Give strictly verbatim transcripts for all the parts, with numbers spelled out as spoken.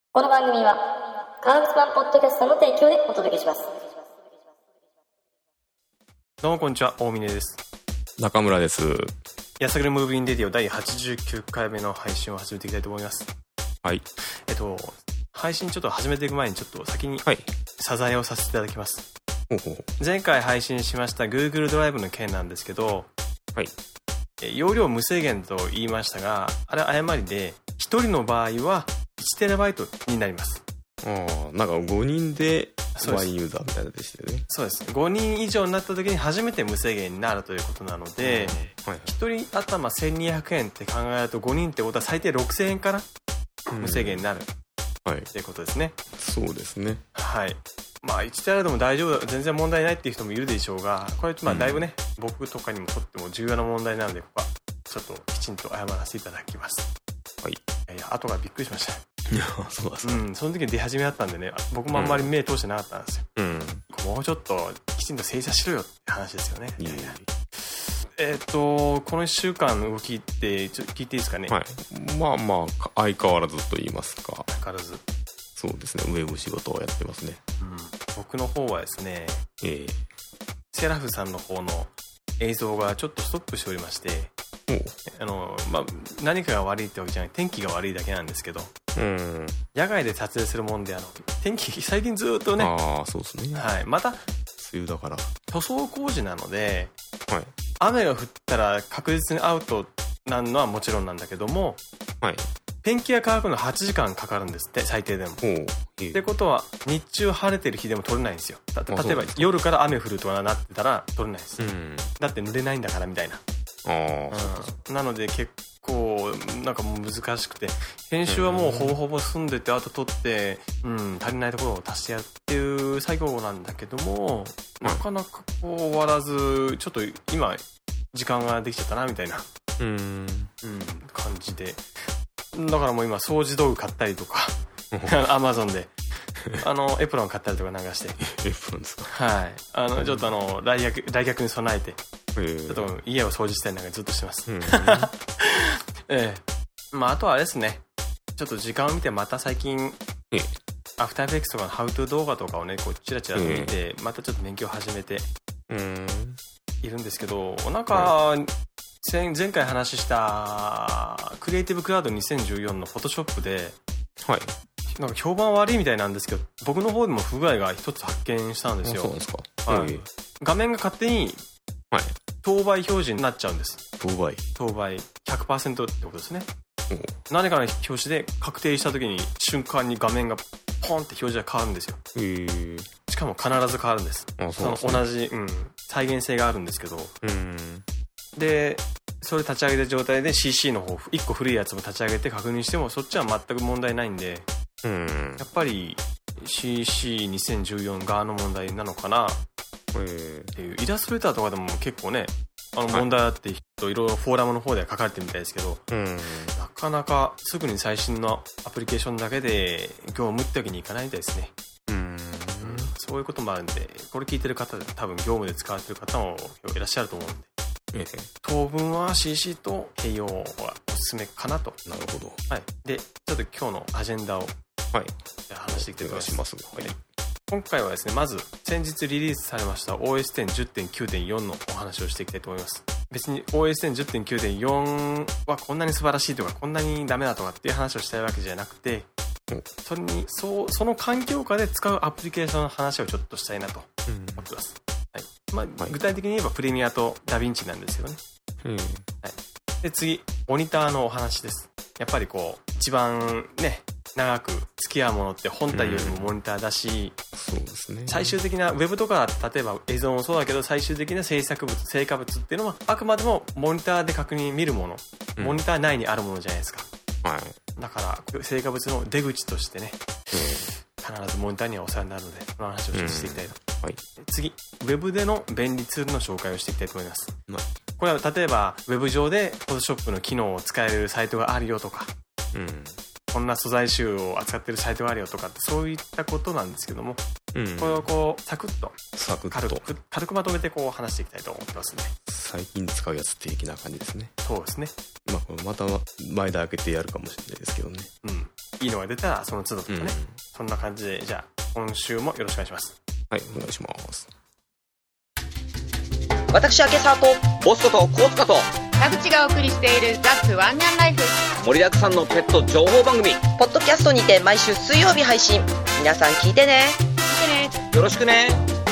この番組は革靴版ポッドキャストの提供でお届けします。 どうもこんにちは、大峰です。 中村です。 やさぐれムービンレディオだいはちじゅうきゅうかいめの配信を始めていきたいと思います。 はい。 えっと配信ちょっと始めていく前にちょっと先にはい謝罪をさせていただきます。 ほうほうほう。 前回配信しました Google ドライブの件なんですけど、 はい。 え容量無制限と言いましたが、あれは誤りでひとりの場合はいちテラバイトになります。 ああ、なんかごにんでワンそうですユーザーみたいなでしたよね。 そうです。ごにん以上になった時に初めて無制限になるということなので、 はい。 ひとり頭せんにひゃくえんって考えるとごにんってことは最低ろくせんえんから無制限になるはい。 っていうことですね。 そうですね。 はい。まあいちテラでも大丈夫だ、全然問題ないっていう人もいるでしょうが、これまあだいぶね、うん、僕とかにもとっても重要な問題なので、ここはちょっときちんと謝らせていただきます。 はい。 いや、後がびっくりしました。 いや、そうですね。 うん、その時に出始めだったんでね、僕もあんまり目通してなかったんですよ。 うん。 もうちょっときちんと精査しろよって話ですよね。 いやいや。 えっとこのいっしゅうかんの動きってちょっと聞いていいですかね。 はい。まあまあ相変わらずと言いますか。 相変わらず。 そうですね。ウェブ仕事をやってますね。 うん。僕の方はですね、 ええ。 セラフさんの方の映像がちょっとストップしておりまして、あのまあ、何かが悪いってわけじゃない、天気が悪いだけなんですけど、 うん、 野外で撮影するもんで、あの天気最近ずっとね、 ああそうですね、 はい、また梅雨だから塗装工事なので、 はい、 雨が降ったら確実にアウトなのはもちろんなんだけども、はい、ペンキが乾くのはちじかんかかるんですって、最低でも。ってことは日中晴れてる日でも撮れないんですよ。例えば夜から雨降るとかなってたら撮れないです、うん、だって濡れないんだからみたいな。あ、うん、なので結構なんか難しくて、編集はもうほぼほぼ済んでて、あと撮って、うん、足りないところを足してやるっていう作業なんだけども、なかなかこう終わらず、ちょっと今時間ができちゃったなみたいな、うん、うん、感じで、だからもう今掃除道具買ったりとかアマゾンであのエプロン買ったりとかなんかしてエプロンですか。はい、あのちょっとあの来客来客に備えてちょっと家を掃除したりなんかずっとしてます。うん、ええ、まああとはあれですね、ちょっと時間を見てまた最近アフターエフェクツとかのハウトゥー動画とかをねこうチラチラと見て、またちょっと勉強を始めているんですけど、なんか前回話したクリエイティブクラウドにせんじゅうよんのフォトショップで、はい、なんか評判悪いみたいなんですけど、僕の方でも不具合が一つ発見したんですよ。 そうなんですか。 はい、画面が勝手にはい、等倍表示になっちゃうんです。 等倍等倍 ひゃくパーセント ってことですね。何かの表示で確定した時に瞬間に画面がポンって表示が変わるんですよ。へしかも必ず変わるんです。あ、そうですね。その同じ、うん、再現性があるんですけど、うんでそれ立ち上げた状態で シーシー の方いっこ古いやつも立ち上げて確認してもそっちは全く問題ないんで、うんやっぱり シーシーにせんじゅうよん 側の問題なのかなっていう。イラストレーターとかでも結構ねあの問題あっていろいろフォーラムの方では書かれてるみたいですけど、うん、なかなかすぐに最新のアプリケーションだけで業務ってわけにいかないみたいですね。うん、うん、そういうこともあるんで、これ聞いてる方で多分業務で使われてる方もいらっしゃると思うんで、ええ、当分は シーシー と併用はおすすめかなと。 なるほど。 はい、でちょっと今日のアジェンダを、はい、話していきたいと思います。はい、今回はですね、まず先日リリースされました オーエステンじゅってんきゅうてんよん のお話をしていきたいと思います。別に オーエステンじゅってんきゅうてんよん はこんなに素晴らしいとかこんなにダメだとかっていう話をしたいわけじゃなくて、それにそうその環境下で使うアプリケーションの話をちょっとしたいなと思ってます。はい、まあ、はい、具体的に言えばプレミアとダヴィンチなんですよね。うん、はい、で次モニターのお話です。やっぱりこう一番ね長く付き合うものって本体よりもモニターだし、うん、そうですね、最終的なウェブとか例えば映像もそうだけど最終的な制作物成果物っていうのはあくまでもモニターで確認見るもの、うん、モニター内にあるものじゃないですか。はい、だから成果物の出口としてね、うん、必ずモニターにはお世話になるのでこの話をしていきたいと、うん、はい、次ウェブでの便利ツールの紹介をしていきたいと思います。うん、これは例えばウェブ上で Photoshop の機能を使えるサイトがあるよとか、うん、こんな素材集を扱ってるサイトがあるよとかってそういったことなんですけども、うん、これをこうサクッとサクッと軽く軽くまとめてこう話していきたいと思ってますね。 最近使うやつ的な感じですね。 そうですね。 まあまた前で開けてやるかもしれないですけどね。 うん。 いいのが出たらその都度とかね、 うん、 そんな感じで、じゃあ今週もよろしくお願いします。 はい、お願いします。 私明沢とボスことコウスカと田口がお送りしているザ・ツワンニャンライフ、 盛りだくさんのペット情報番組、 ポッドキャストにて毎週水曜日配信。皆さん聞いてね。 聞いてね。 よろしくね。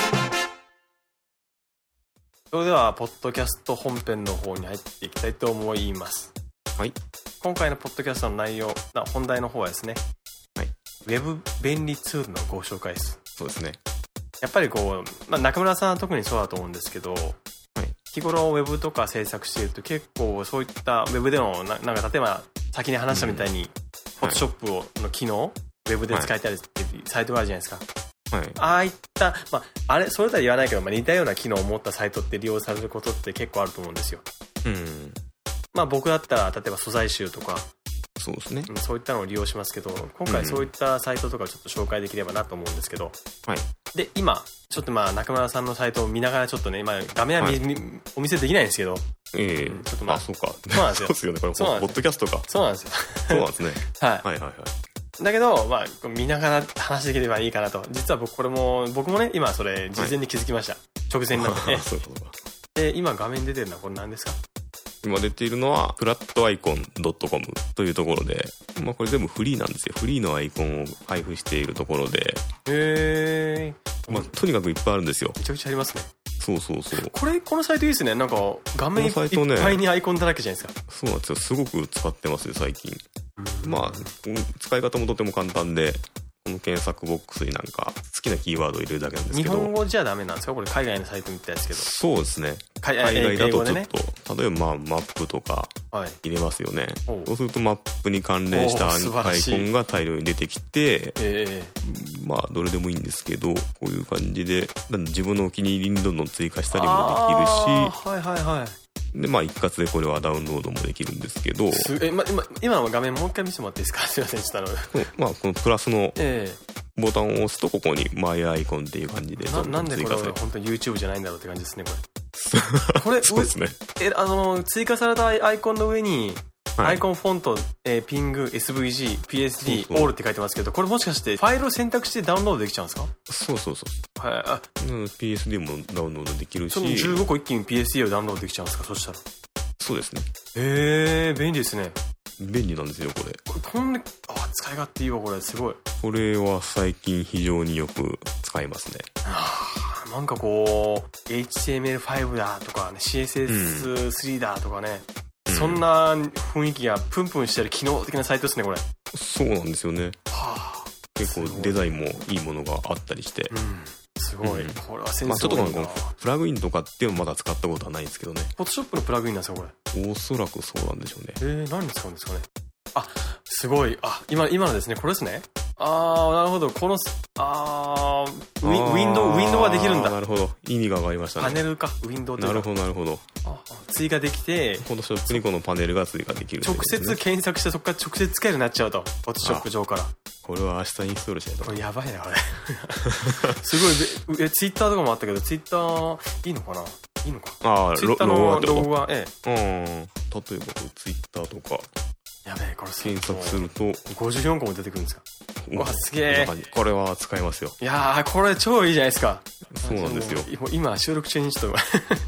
それではポッドキャスト本編の方に入っていきたいと思います。 はい。 今回のポッドキャストの内容、本題の方はですね、 はい、 ウェブ便利ツールのご紹介です。 そうですね。やっぱりこう、まあ、中村さんは特にそうだと思うんですけど、はい、日頃ウェブとか制作していると結構そういったウェブでの な, なんか例えば先に話したみたいに、フォトショップをの機能、ウェブで使えたりっていうサイトがあるじゃないですか。はい、ああいった、まあ、あれそれとは言わないけど、まあ、似たような機能を持ったサイトって利用されることって結構あると思うんですよ。うん、まあ僕だったら例えば素材集とか、 そうですね、 うん、そういったのを利用しますけど、今回そういったサイトとかをちょっと紹介できればなと思うんですけど、はい、で今ちょっとまあ中村さんのサイトを見ながらちょっとね、まあ、画面は、はい、お見せできないんですけど、 ええーうん、ちょっとまあ、 あ、そうか、 そうなんですよ。 そうですよね、これポッドキャストか。 そうなんですよ。 そうなんですね。 はい、 はいはいはい。 だけど、まあ、見ながら話できればいいかなと。実は僕これも、僕もね、今それ事前に気づきました。はい、直前になってね。 そういうことか。 で、今画面に出てるのはこれ何ですか？ 今出ているのは、プラットアイコン .com というところで、まあこれ全部フリーなんですよ。フリーのアイコンを配布しているところで。 へー。まあとにかくいっぱいあるんですよ。 めちゃくちゃありますね。 そうそうそう。 これ、このサイトいいですね。なんか、画面いっぱいにアイコンだらけじゃないですか。 そうなんですよ。すごく使ってますね、最近。まあ、使い方もとても簡単で、この検索ボックスになんか好きなキーワードを入れるだけなんですけど。 日本語じゃダメなんですか？これ海外のサイトみたいですけど。 そうですね。海外だとちょっと、ね、例えばまあマップとか入れますよね。はい、そうするとマップに関連したアイコンが大量に出てきて、えー、まあどれでもいいんですけど、こういう感じで自分のお気に入りにどんどん追加したりもできるし、 はいはいはい。 でまあ一括でこれはダウンロードもできるんですけど、 え、ま、今今の画面もう一回見せてもらっていいですか？すいません、ちょっとあのまあこのプラスのボタンを押すとここにマイアイコンっていう感じでどんどん追加される。 な, なんでこれ本当に YouTube じゃないんだろうって感じですね、これ。これそうですね。 え、あの追加されたアイコンの上に、はい、アイコンフォント、えー、ピング、エスブイジー、ピーエスディー、オールって書いてますけど、これもしかしてファイルを選択してダウンロードできちゃうんですか？ そうそうそう。 はい、あ、 ピーエスディー もダウンロードできるし、 そのじゅうごこ一気に ピーエスディー をダウンロードできちゃうんですか？そしたら。 そうですね。 へえー、便利ですね。 便利なんですよ、これ。 これこんな、あ、使い勝手いいわ、これ、すごい。 これは最近非常によく使いますね。 はあ、なんかこう エイチティーエムエルファイブ だとか、ね、シーエスエススリー だとかね、うん、そんな雰囲気がプンプンしてる機能的なサイトですね、これ。 そうなんですよね。はあ、結構デザインもいいものがあったりして、 うん、すごい、うん、これはセンス多いな。まあ、ちょっとこのプラグインとかっていうのはまだ使ったことはないんですけどね。 フォトショップのプラグインなんですか、これ。 おそらくそうなんでしょうね。 えー、何に使うんですかね。あ、すごい。あ、今今のですね、これですね。あー、なるほど。このあーウィ、ウィンドウウィンドウができるんだ。 なるほど、意味が分かりましたね。 パネルか、ウィンドウっていうか。 なるほどなるほど。 あ、追加できて、 フォトショップにこのパネルが追加できる、ね、 直接検索してそこから直接使えるようになっちゃうと、フォトショップ上から。 これは明日インストールしないと。 これやばいな、これ。すごい。え、ツイッターとかもあったけど、ツイッターいいのかな、いいのか。 ああ、 ツイッターのロゴが、ええ。うん。例えばツイッターとか。 やべえ、これ検索するとごじゅうよんこも出てくるんですか。うわ、すげえ。 これは使えますよ。 いやー、これ超いいじゃないですか。 そうなんですよ。 今収録中にちょっ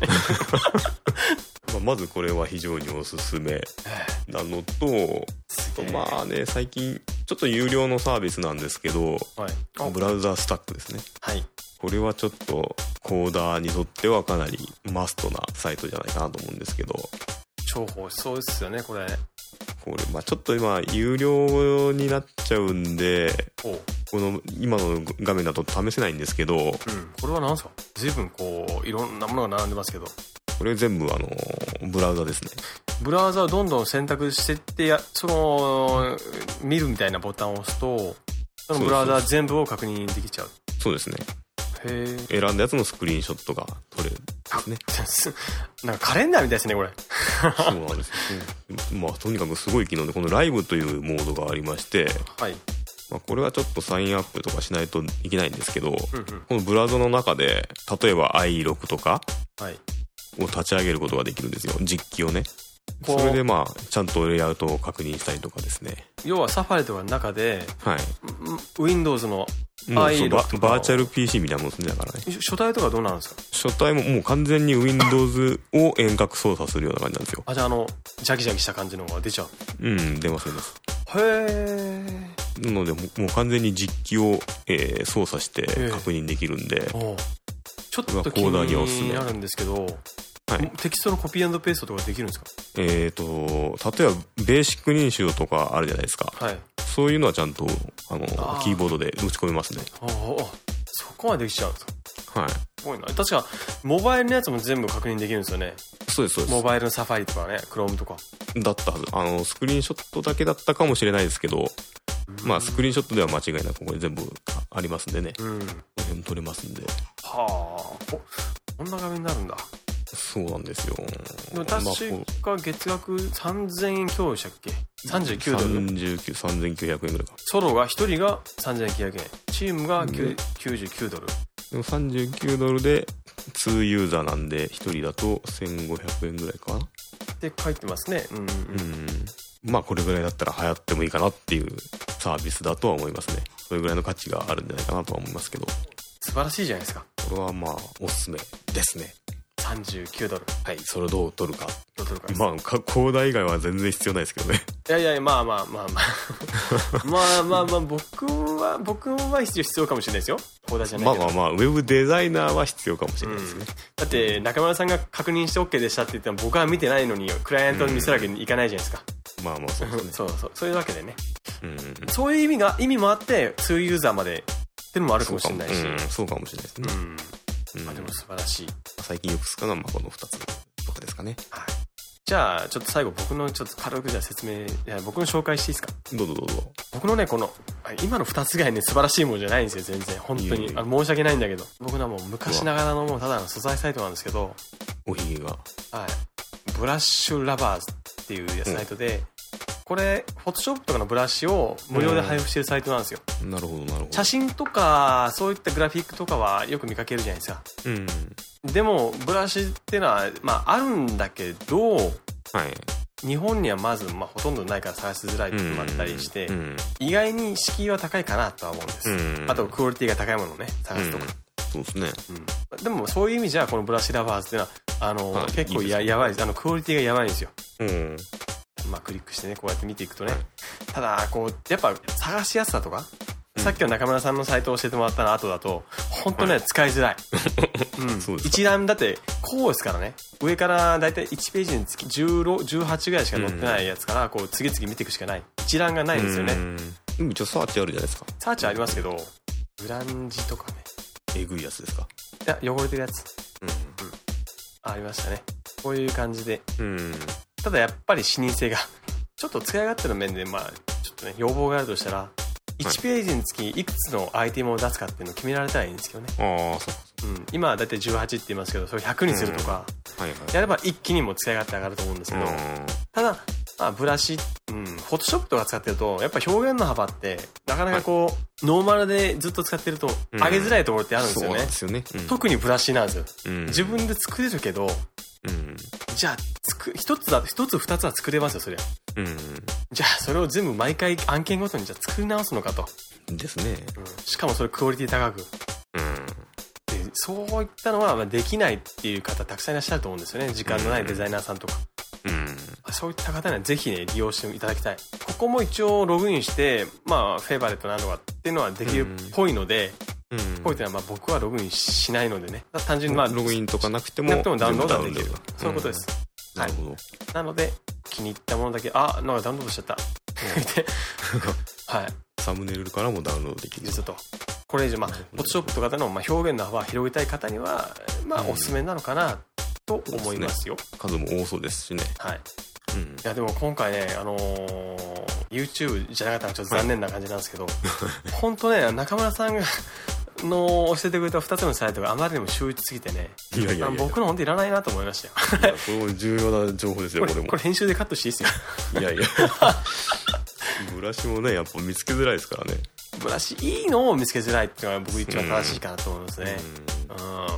とまずこれは非常におすすめなのと、まあね、最近ちょっと有料のサービスなんですけど、はい、ブラウザースタックですね。はい。これはちょっとコーダーにとってはかなりマストなサイトじゃないかなと思うんですけど。 重宝しそうですよね、これ。 これ、まあちょっと今有料になっちゃうんで、この今の画面だと試せないんですけど、うん、 これは何ですか？随分こういろんなものが並んでますけど、 これ全部あのブラウザですね。 ブラウザをどんどん選択してってや、その見るみたいなボタンを押すと、そのブラウザ全部を確認できちゃう。 そうですね。 へ選んだやつのスクリーンショットが撮れるですね。 なんかカレンダーみたいですね、これ。 そうなんです。まあとにかくすごい機能で、このライブというモードがありまして、はい。まあ、これはちょっとサインアップとかしないといけないんですけど、うんうん、このブラウザの中で例えば アイログ とかを立ち上げることができるんですよ、実機をね。 それでまあちゃんとレイアウトを確認したりとかですね。 要はサファリとかの中で、はい、Windows のああいうバーチャル ピーシー みたいなもんですね。だからね。 書体とかどうなんですか？ 書体ももう完全に Windows を遠隔操作するような感じなんですよ。 あ、じゃああのジャキジャキした感じのが出ちゃう。 うん、出ます出ます。 へえ。 なのでもう完全に実機を、えー、操作して確認できるんで、 ちょっと気になるんですけど、はい、テキストのコピー&ペーストとかできるんですか？えーと例えばベーシック認証とかあるじゃないですか、はい、そういうのはちゃんとあのあキーボードで打ち込みますね。 ああ、そこまでできちゃうんですか？ はい。 すごいな。確かモバイルのやつも全部確認できるんですよね。 そうですそうです。 モバイルのサファリとかね、クロームとかだったはず。あのスクリーンショットだけだったかもしれないですけど、まあスクリーンショットでは間違いなくこれ全部ありますんでね、うん、撮れますんで。はあ、こんな画面になるんだ。 そうなんですよ。 でも確か月額さんぜんえん強でしたっけ？さんじゅうきゅうドル。 さんぜんきゅうひゃくえんぐらいか。 ソロがひとりがさんぜんきゅうひゃくえん、チームがきゅうじゅうきゅうドル。 でもさんじゅうきゅうドルでにユーザーなんでひとりだとせんごひゃくえんぐらいかなって書いてますね。うんうん、うん、 まあこれぐらいだったら流行ってもいいかなっていうサービスだとは思いますね。それぐらいの価値があるんじゃないかなとは思いますけど。 素晴らしいじゃないですか。 これはまあおすすめですね。 さんじゅうきゅうドル。 はい、それをどう取るか。 どう取るか。 まあコーダ以外は全然必要ないですけどね。 いやいや、まあまあまあまあまあまあまあ僕は僕は必要かもしれないですよ。コーダじゃないけど。 まあまあまあウェブデザイナーは必要かもしれないですね、うん、 だって中村さんが確認して OK でしたって言っても僕は見てないのにクライアントに見せるわけにいかないじゃないですか、 うん、まあまあそうですねそうそうそういうわけでね、うん、そういう意味が意味もあってにユーザーまでっていうのもあるかもしれないし、 そうかも、うん、そうかもしれないですね、うんうん、まあでも素晴らしい。 最近よく使うのはまあこのふたつとかですかね。 はい。じゃあちょっと最後僕のちょっと軽くじゃあ説明、いや僕の紹介していいですか？ どうぞどうぞ。 僕のねこの今のふたつ以外ね素晴らしいものじゃないんですよ全然。本当にあの申し訳ないんだけど、僕のはもう昔ながらのもうただの素材サイトなんですけど、 おひげがはいブラッシュラバーズっていうサイトで、うん、これフォトショップとかのブラシを無料で配布してるサイトなんですよ、 うん、なるほどなるほど。 写真とかそういったグラフィックとかはよく見かけるじゃないですか、うん、でもブラシっていうのは、まあ、あるんだけど、はい、日本にはまず、まあ、ほとんどないから探しづらいところもあったりして、うん、意外に敷居は高いかなとは思うんです、うん、あとクオリティが高いものをね探すとか、 うん、そうですね、 うん、でもそういう意味じゃこのブラシラバーズっていうのはあの、はい、結構 や, やばいです。あのクオリティがやばいんですよ、うんまあ、クリックしてねこうやって見ていくとね、はい、ただこうやっぱ探しやすさとか、うん、さっきの中村さんのサイトを教えてもらったの後だと本当ね、はい、使いづらい、うん、一覧だってこうですからね、上からだいたいいちページにつきじゅう、じゅうはちぐらいしか載ってないやつからこう次々見ていくしかない、一覧がないんですよね。 でも一応サーチあるじゃないですか。 サーチありますけどグランジとかね、 えぐいやつですか？ いや汚れてるやつ、うんうん、ありましたね。こういう感じで、うん、ただやっぱり視認性がちょっと使い勝手の面でまあちょっとね要望があるとしたらいちページにつきいくつのアイテムを出すかっていうのを決められたらいいんですけどね。ああそうかそう、うん、今はだいたいじゅうはちって言いますけどそれひゃくにするとか、うんはいはい、やれば一気にも使い勝手上がると思うんですけど、うん、ただまあブラシ、うん、フォトショップとか使ってるとやっぱ表現の幅ってなかなかこう、はい、ノーマルでずっと使ってると上げづらいところってあるんですよね、うん、そうなんですよね、うん、特にブラシなんですよ、うん、自分で作れるけど、うん、じゃあつく一つだ一つ二つは作れますよそりゃ、うん、じゃあそれを全部毎回案件ごとにじゃあ作り直すのかとですね、 うん、しかもそれクオリティ高く、うん、でそういったのはできないっていう方たくさんいらっしゃると思うんですよね、時間のないデザイナーさんとか、うん、そういった方にはぜひね利用していただきたい。ここも一応ログインしてまあフェイバレットなのかっていうのはできるっぽいので、うん、ぽいというのはまあ僕はログインしないのでね、単純にまあログインとかなくてもなくてもダウンロードができる、そういうことです、うん、なるほど、はい、なので気に入ったものだけあなんかダウンロードしちゃったはいサムネイルからもダウンロードできるちょっとこれ以上まあフォトショップとかでのまあ表現の幅を広げたい方にはまあおすすめなのかなと思いますよ、 うん、数も多そうですしね、 はい、うん、いやでも今回ねあのー、YouTube じゃなかったのはちょっと残念な感じなんですけど、はい、本当ね中村さんがの教えてくれたふたつのサイトがあまりにも秀逸すぎてね、いやいやいやいや僕の本当いらないなと思いましたよ。 これも重要な情報ですよ。 これこれもこれ編集でカットしていいですよ。いやいやブラシもねやっぱ見つけづらいですからね。 ブラシいいのを見つけづらいっていうのが僕一番正しいかなと思いますね。うん、うん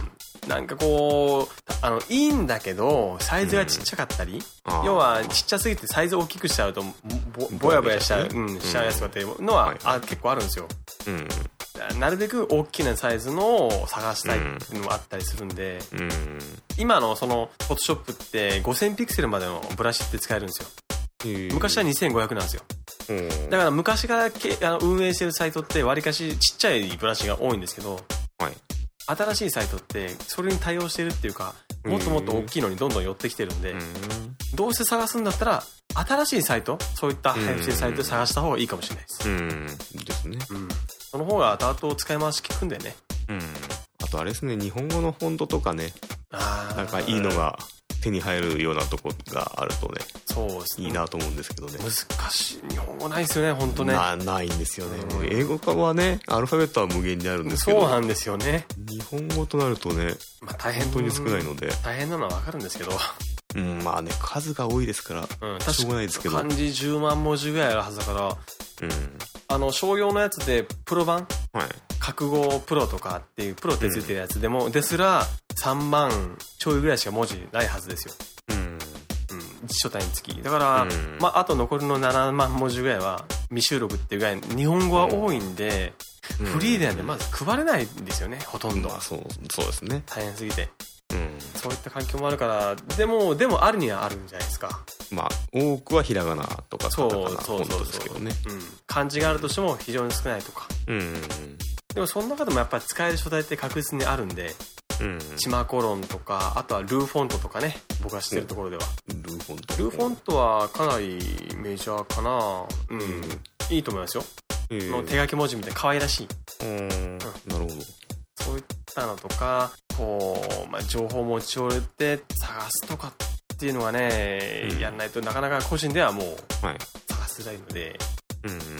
なんかこうあのいいんだけどサイズがちっちゃかったり、うん、要はちっちゃすぎてサイズ大きくしちゃうと ぼ, ぼやぼやしちゃう、うん、しちゃうやつとかっていうのは、うん、あ結構あるんですよ、うん、なるべく大きなサイズのを探したいっていうのもあったりするんで、うん、今のそのフォトショップってごせんピクセルまでのブラシって使えるんですよ。昔はにせんごひゃくなんですよ。だから昔からけあの運営してるサイトってわりかしちっちゃいブラシが多いんですけど、はい、新しいサイトってそれに対応してるっていうかもっともっと大きいのにどんどん寄ってきてるんで、んどうせ探すんだったら新しいサイトそういった配布してるサイトで探した方がいいかもしれないです。 うんですね、うん、 その方が後々使い回し効くんでね、 うん、あとあれですね日本語のフォントとかねあなんかいいのが手に入るようなとこがあるとねそうですねいいなと思うんですけどね。 難しい日本語ないですよね本当ねな, ないんですよね、うん、英語化はねアルファベットは無限にあるんですけどそうなんですよね日本語となるとね、まあ、大変本当に少ないので大変なのは分かるんですけどうんまあね数が多いですから、うん、しょうがないですけど漢字じゅうまん文字ぐらいあるはずだから、うん、あの商用のやつでプロ版、はい、覚語プロとかっていうプロってついてるやつでも、うん、ですらさんまんちょいぐらいしか文字ないはずですよ、うんうん、辞書体につきだから、うんまあ、あと残りのななまん文字ぐらいは未収録っていうぐらい日本語は多いんで、うん、フリーでなんでまず配れないんですよねほとんど、まあ、そうそうですね大変すぎて、うん、そういった環境もあるからでもでもあるにはあるんじゃないですか。 まあ多くはひらがなとかカタカナ本当ですけどね、 うん、漢字があるとしても非常に少ないとか、うんうんうん、でもその中でもやっぱり使える書体って確実にあるんで、うん、チマコロンとかあとはルーフォントとかね僕が知ってるところでは、 うん、ルーフォントルーフォントはかなりメジャーかな、うん、うん、いいと思いますよ、えー、の手書き文字みたいな可愛らしい、うん、うん、なるほどそういったのとかこう、まあ、情報を持ち寄って探すとかっていうのがね、うん、やんないとなかなか個人ではもう探しづらいので、はい、うんうん、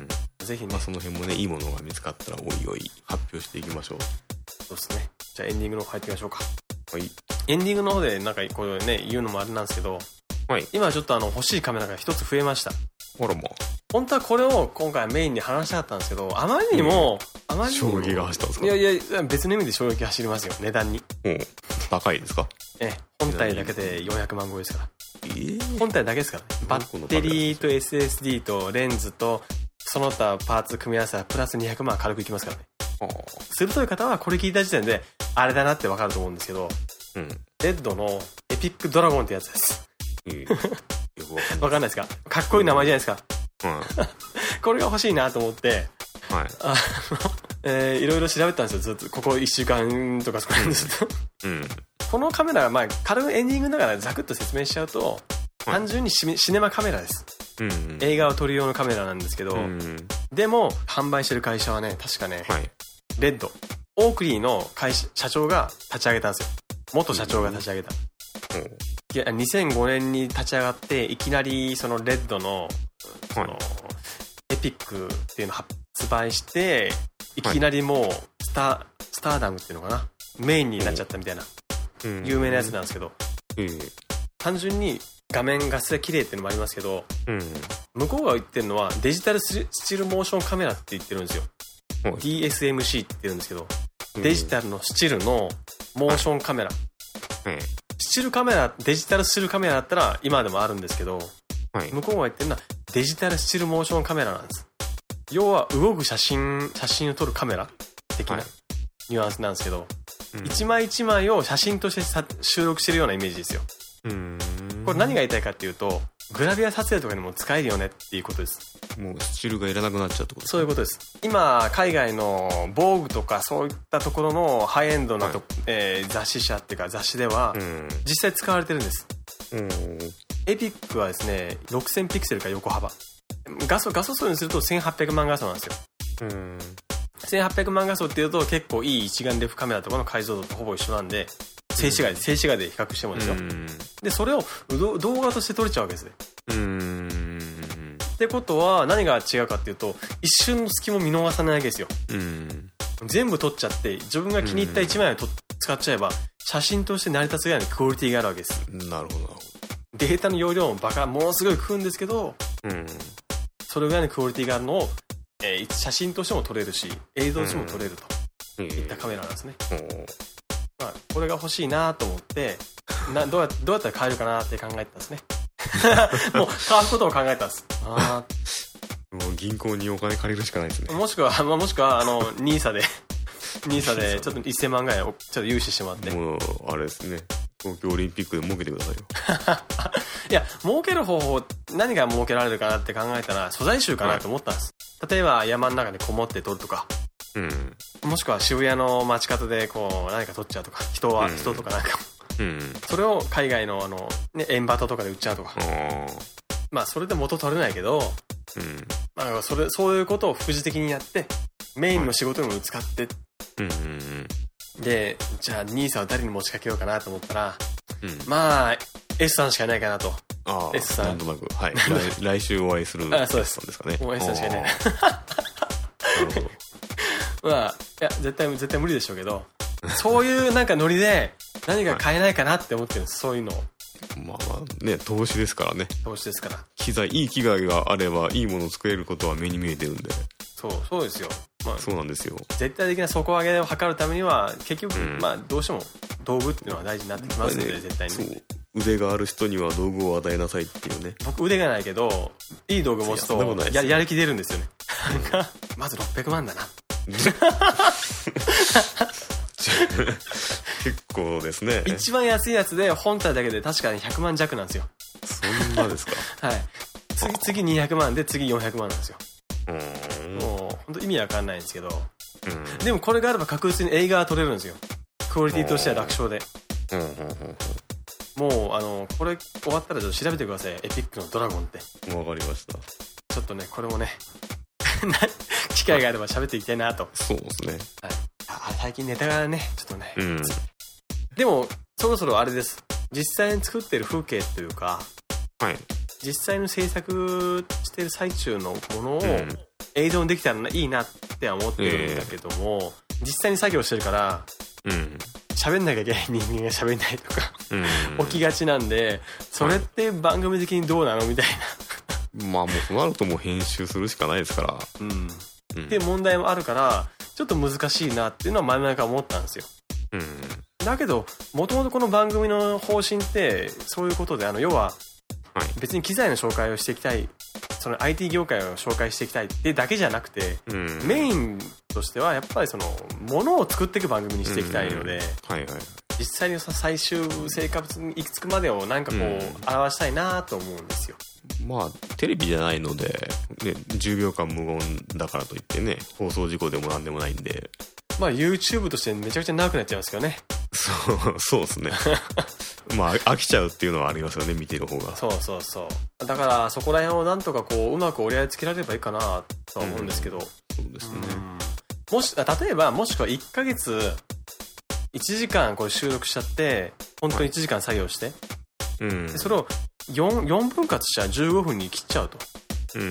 ぜひね、 まあ、その辺もねいいものが見つかったらおいおい発表していきましょう。 そうですね。じゃあエンディングの方入っていきましょうか。はい。エンディングの方でなんかこうね言うのもあれなんですけど、はい、今ちょっとあの欲しいカメラが一つ増えました。 あらまあ。 本当はこれを今回メインに話したかったんですけど、あまりにも、うん、あまりにも衝撃が走ったんですか。 いやいや別の意味で衝撃走りますよ値段に。 うん。高いですか。 ええ、本体だけでよんひゃくまん超えですから。えー、本体だけですからね。バッテリーと エスエスディー とレンズとその他パーツ組み合わせたらプラスにひゃくまん軽くいきますからね。鋭い方はこれ聞いた時点であれだなって分かると思うんですけど、うん、レッドのエピックドラゴンってやつです。分かんないですか。かっこいい名前じゃないですか、うん、これが欲しいなと思って、はい、あの、えー、いろいろ調べたんですよずっとここいっしゅうかんとかそこら辺ずっと、うん、このカメラがまあ軽くエンディングながらざくっと説明しちゃうと、はい、単純にシネマカメラです、うんうん、映画を撮る用のカメラなんですけど、うんうん、でも販売してる会社はね確かね、はい、レッドオークリーの会社社長が立ち上げたんですよ。元社長が立ち上げた、うん、いやにせんごねんに立ち上がっていきなりそのレッドのその、はい、エピックっていうのを発売していきなりもうスター、はい、スターダムっていうのかなメインになっちゃったみたいな、うん、有名なやつなんですけど、うん、単純に画面画質が綺麗っていうのもありますけど、うん、向こうが言ってるのはデジタルスチルモーションカメラって言ってるんですよ、はい、ディーエスエムシー って言うんですけど、うん、デジタルのスチルのモーションカメラ、はい、スチルカメラデジタルスチルカメラだったら今でもあるんですけど、はい、向こうが言ってるのはデジタルスチルモーションカメラなんです。要は動く写真写真を撮るカメラ的なニュアンスなんですけど、はい、一枚一枚を写真としてさ収録してるようなイメージですよ。うーんこれ何が言いたいかっていうとグラビア撮影とかにも使えるよねっていうことです。 もうスチールがいらなくなっちゃうってことですか。 そういうことです。今海外のボーグとかそういったところのハイエンドなと、はいえー、雑誌社っていうか雑誌では実際使われてるんです。うんエピックはですねろくせんピクセルか横幅画素画素数にするとせんはっぴゃくまん画素なんですよ。うんせんはっぴゃくまん画素っていうと結構いい一眼レフカメラとかの解像度とほぼ一緒なんで静止画で静止画で比較してもですよ。でそれを動画として撮れちゃうわけですね。うーんってことは何が違うかっていうと一瞬の隙も見逃さないわけですよ。うん全部撮っちゃって自分が気に入った一枚をと使っちゃえば写真として成り立つぐらいのクオリティがあるわけです。 なるほど。 データの容量もバカものすごい食うんですけど、うん、それぐらいのクオリティがあるのを、えー、写真としても撮れるし映像としても撮れるといったカメラなんですね。うんまあ、これが欲しいなと思ってなどうやどうやったら買えるかなって考えてたんですねもう買うことを考えたんです。あもう銀行にお金借りるしかないですね。 もしくは、まあ、もしくはあのニーサでニーサでちょっといっせんまんぐらいをちょっと融資してもらって、 もうあれですね、東京オリンピックで儲けてくださいよいや儲ける方法何が儲けられるかなって考えたら素材集かなと思ったんです、はい、例えば山の中でこもって撮るとか、うん、もしくは渋谷の街角でこう何か撮っちゃうとか、人は、うん、人とかなんか、うん、それを海外のあの、ね、エンバタとかで売っちゃうとか、まあそれで元取れないけど、うん、まあ、それそういうことを副次的にやってメインの仕事にも使って、うん、でじゃあニーサは誰に持ちかけようかなと思ったら、うん、まあ S さんしかいないかなと。 あ S さんなんとなく、はい、来, 来週お会いする S さんですかね。 もう S さんしかいないなるほどまあいや絶対絶対無理でしょうけどそういうなんかノリで何か買えないかなって思ってるんです、そういうのを。 まあまあね、投資ですからね。 投資ですから。 機材、いい機材があればいいものを作れることは目に見えてるんで。 そうそうですよ、まあ、 そうなんですよ。 絶対的な底上げを図るためには結局、うん、まあどうしても道具っていうのは大事になってきますので、ね、絶対に、ね、そう腕がある人には道具を与えなさいっていうね。 僕腕がないけどいい道具持つと や, やる気出るんですよねまずろっぴゃくまんだな結構ですね。 一番安いやつで本体だけで確かにひゃくまん弱なんですよ。 そんなですかはい次次にひゃくまんで次よんひゃくまんなんですよ。うんもう本当意味わかんないんですけど、うん、でもこれがあれば確実に映画が撮れるんですよ。クオリティとしては楽勝で、うんうんうんうん、もうあのこれ終わったらちょっと調べてください、エピックのドラゴンって。 わかりました。 ちょっとねこれもね機会があれば喋っていきたいなと。 そうですね、 はい、あ最近ネタがねちょっとね、うん、でもそろそろあれです、実際に作ってる風景というか、はい、実際の制作してる最中のものを映像にできたらいいなっては思ってるんだけども、えー、実際に作業してるから喋、うん、んなきゃいけない人間が喋んないとか、うん、起きがちなんで、それって番組的にどうなのみたいなまあもうそうなるともう編集するしかないですから、 うんうん、っていう問題もあるからちょっと難しいなっていうのは前々から思ったんですよ、うん、だけどもともとこの番組の方針ってそういうことで、あの要は別に機材の紹介をしていきたい、その アイティー 業界を紹介していきたいってだけじゃなくて、うん、メインとしてはやっぱりそのものを作っていく番組にしていきたいので、はいはい、実際に最終成果物に行き着くまでをなんかこう、うん、表したいなと思うんですよ。 まあテレビじゃないので、ね、じゅうびょうかん無言だからといってね放送事故でもなんでもないんで、 まあ YouTube としてめちゃくちゃ長くなっちゃいますけどね。 そうそうですねまあ飽きちゃうっていうのはありますよね、見てる方が。 そうそうそう、だからそこら辺をなんとかこううまく折り合いつけられればいいかなとは思うんですけど、うん、そうですね、うん、もし例えばもしくはいっかげついちじかんこれ収録しちゃって本当にいちじかん作業して、はい、でそれを 4, よんぶん割しちゃじゅうごふんに切っちゃうと、うん、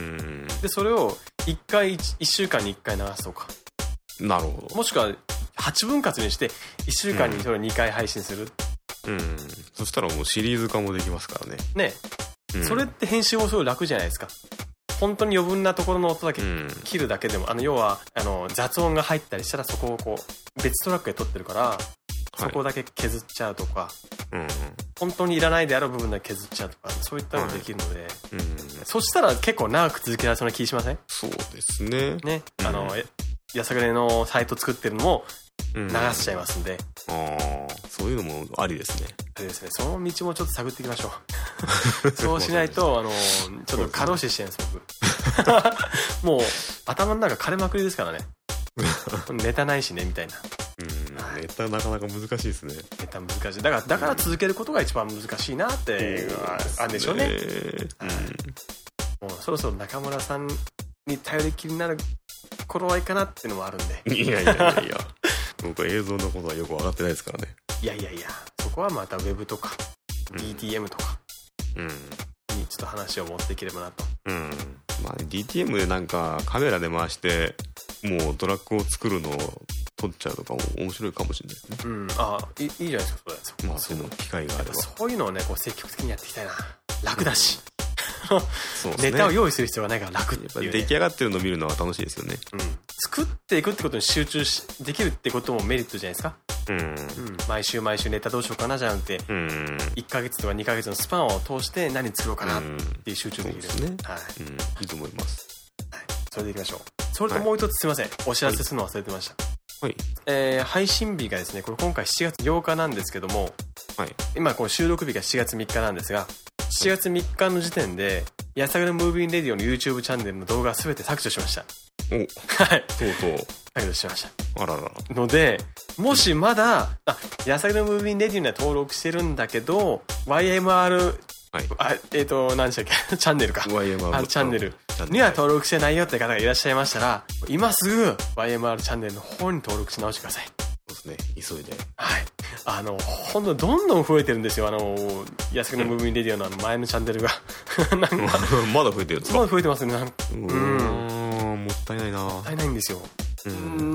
でそれをいっかい 1, いっしゅうかんにいっかい流すとか、 なるほど、 もしくははちぶん割にしていっしゅうかんにそれをにかい配信する、 うん、そしたらもうシリーズ化もできますからね。 ね、うん、それって編集もすごい楽じゃないですか。本当に余分なところの音だけ切るだけでも、うん、あの要はあの雑音が入ったりしたらそこをこう別トラックで撮ってるから、はい、そこだけ削っちゃうとか、うん、本当にいらないである部分だけ削っちゃうとか、そういったのができるので、はい、うん、そしたら結構長く続けられそうな気しません？ そうですね。 ね、うん、あのやさぐれのサイト作ってるのも流しちゃいますんで、うん、 ああ、そういうのもありですね。 あれですね、その道もちょっと探っていきましょうそうしないとあのちょっと過労死してるんです僕もう頭の中枯れまくりですからねネタないしねみたいな。 うん、ネタなかなか難しいですね。 ネタ難しい。だからだから続けることが一番難しいなっていうのはあるんでしょうね。うん、もうそろそろ中村さんに頼りきりになる頃はいいかなっていうのもあるんで。 いやいやいやいや僕は映像のことはよく分かってないですからね。 いやいやいや、そこはまたウェブとか ディーティーエム とかにちょっと話を持っていければなと。うん、 まあ ディーティーエム でなんかカメラで回してもうトラックを作るのを撮っちゃうとかも面白いかもしれないですね。 うん、ああ、いい、いいじゃないですかそれ。 まあその機会があればそういうのをねこう積極的にやっていきたいな。楽だし、そうですね、ネタを用意する必要がないから楽っていう、ね、 出来上がってるのを見るのは楽しいですよね。 うん、作っていくってことに集中しできるってこともメリットじゃないですか。 うん、うん、毎週毎週ネタどうしようかなじゃなくて、うん、いっかげつとかにかげつのスパンを通して何作ろうかなっていう集中できる、うん、そうですね、はい、 うん、いいと思います、 はい、それでいきましょう。それともう一つすいません、はい、お知らせするの忘れてました。はい、えー、配信日がですね、これ今回しちがつようかなんですけども、はい、今この収録日がしちがつみっかなんですが、しちがつみっかの時点でやさぐれムービーレディオの YouTube チャンネルの動画は全て削除しました。 お、はい、とうとう削除しました。 あららので、もしまだあやさぐれムービーレディオには登録してるんだけど ワイエムアール、はい、あえっ、ー、と何でしたっけチャンネルか ワイエムアール チャンネルには登録してないよって方がいらっしゃいましたら、今すぐ ワイエムアール チャンネルの方に登録し直してください。 そうですね、急いで。 はい、あのほんとどんどん増えてるんですよ、あのやさぐれムービーレディオのあの前のチャンネルがなんかまだ増えてるんですか？ まだ増えてますね。 うん、もったいないな。 もったいないんですよ。うん、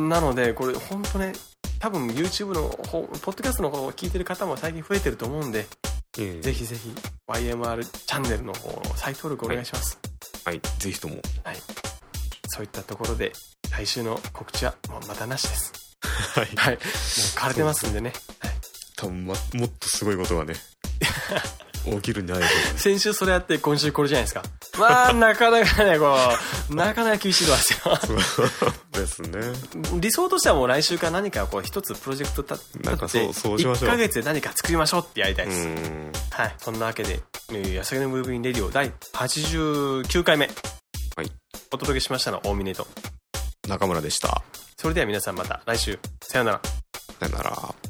なのでこれ本当ね、多分 YouTube の方、ポッドキャストの方を聞いてる方も最近増えてると思うんで、うん、ぜひぜひ ワイエムアール チャンネルの方の再登録お願いします。 はい、はい、ぜひとも。はい、 そういったところで来週の告知はもうまたなしです。はい、はい、もう枯れてますんでね。はい、 多分、ま、もっとすごいことがね起きるんじゃないですか、ね、 先週それやって今週これじゃないですか。まあなかなかね、こうなかなか厳しいとですよですね。 理想としてはもう来週から何かこう一つプロジェクト立ってなんかそうそうしましょう。 いっかげつで何か作りましょうってやりたいです。はい、そんなわけでやさぐれムービーレディオだいはちじゅうきゅうかいめ、はい、お届けしましたのは大峰と中村でした。 それでは皆さんまた来週、さよなら。 さよなら。